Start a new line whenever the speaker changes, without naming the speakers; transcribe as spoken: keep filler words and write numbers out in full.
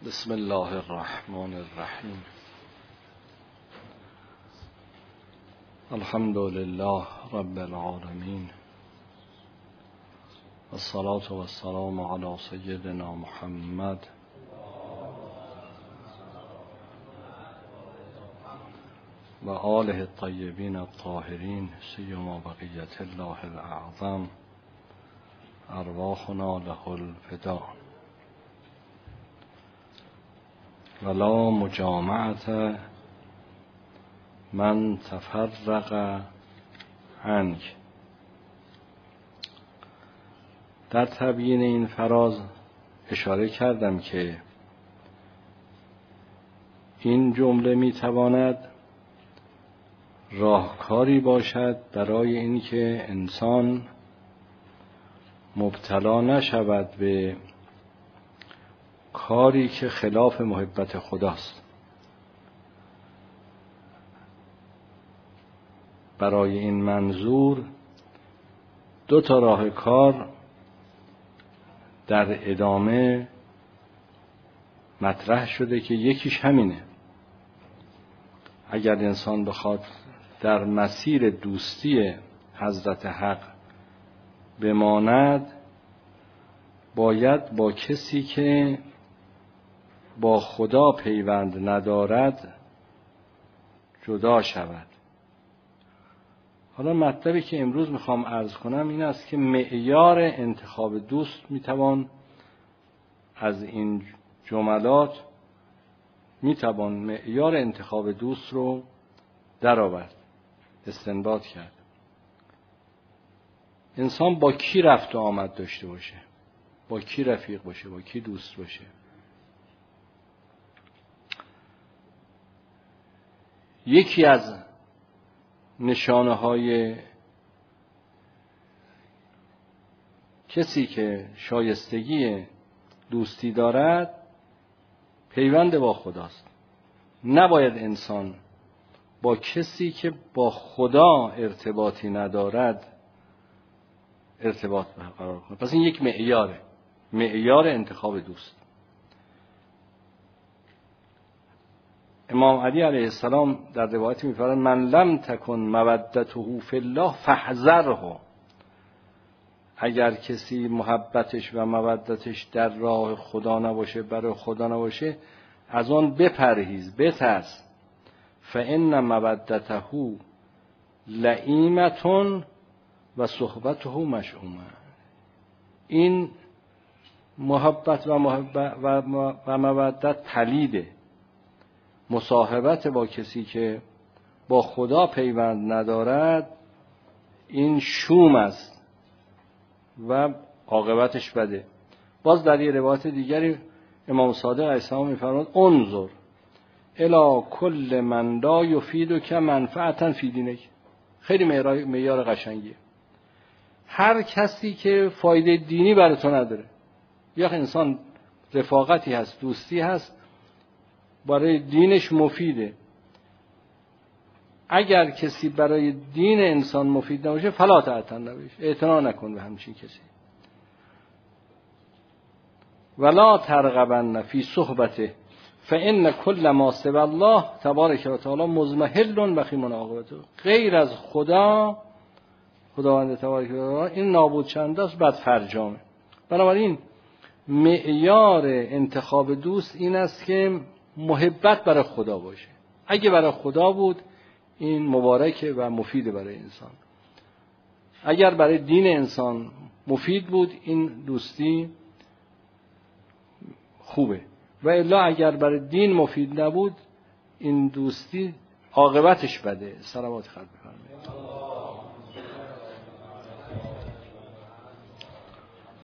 بسم الله الرحمن الرحیم. الحمد لله رب العالمین، والصلاة والسلام علی سیدنا محمد و آله الطیبین الطاهرین، سیما بقیة الله الاعظم، ارواحنا له الفداء. ولا مجامعة من تفرق عنک. در تبیین این فراز اشاره کردم که این جمله میتواند راهکاری باشد برای اینکه انسان مبتلا نشود به کاری که خلاف محبت خداست. برای این منظور دو تا راه کار در ادامه مطرح شده که یکیش همینه. اگر انسان بخواد در مسیر دوستی حضرت حق بماند، باید با کسی که با خدا پیوند ندارد جدا شود. حالا مطلبی که امروز میخوام عرض کنم این است که معیار انتخاب دوست میتوان از این جملات میتوان معیار انتخاب دوست رو درآورد، استنباط کرد. انسان با کی رفت و آمد داشته باشه، با کی رفیق باشه، با کی دوست باشه. یکی از نشانه های کسی که شایستگی دوستی دارد پیوند با خداست. نباید انسان با کسی که با خدا ارتباطی ندارد ارتباط برقرار کنه. پس این یک معیاره، معیار انتخاب دوست. امام علی علیه السلام در روایتی می‌فرماید من لم تکن مودته فی الله فاحذره. اگر کسی محبتش و مودتش در راه خدا نباشه، برای خدا نباشه، از آن بپرهیز، بترس. فان مودته لئیمة و صحبته مشؤومه. این محبت و محبت و مودت پلیده. مصاحبت با کسی که با خدا پیوند ندارد این شوم است و عاقبتش بده. باز در یه روایت دیگری امام صادق علیه السلام می‌فرماید انظر الی کل من لا یفیدک منفعتا فی دینک. خیلی معیار قشنگیه. هر کسی که فایده دینی برای تو نداره، یا انسان رفاقتی هست، دوستی هست، برای دینش مفیده، اگر کسی برای دین انسان مفید نباشه فلا تعتن نباشه، اعتنا نکن به همچین کسی. ولا ترغبن فی صحبته فان کل ما سوى الله تبارک و تعالی مضمحل و خیم عاقبته. غیر از خدا، خداوند تبارک و تعالی، این نابود شنده است، بد فرجامه. بنابراین معیار انتخاب دوست این است که محبت برای خدا باشه. اگه برای خدا بود این مبارکه و مفیده برای انسان. اگر برای دین انسان مفید بود این دوستی خوبه، و الا اگر برای دین مفید نبود این دوستی عاقبتش بده. صلوات خلق بفرمایید.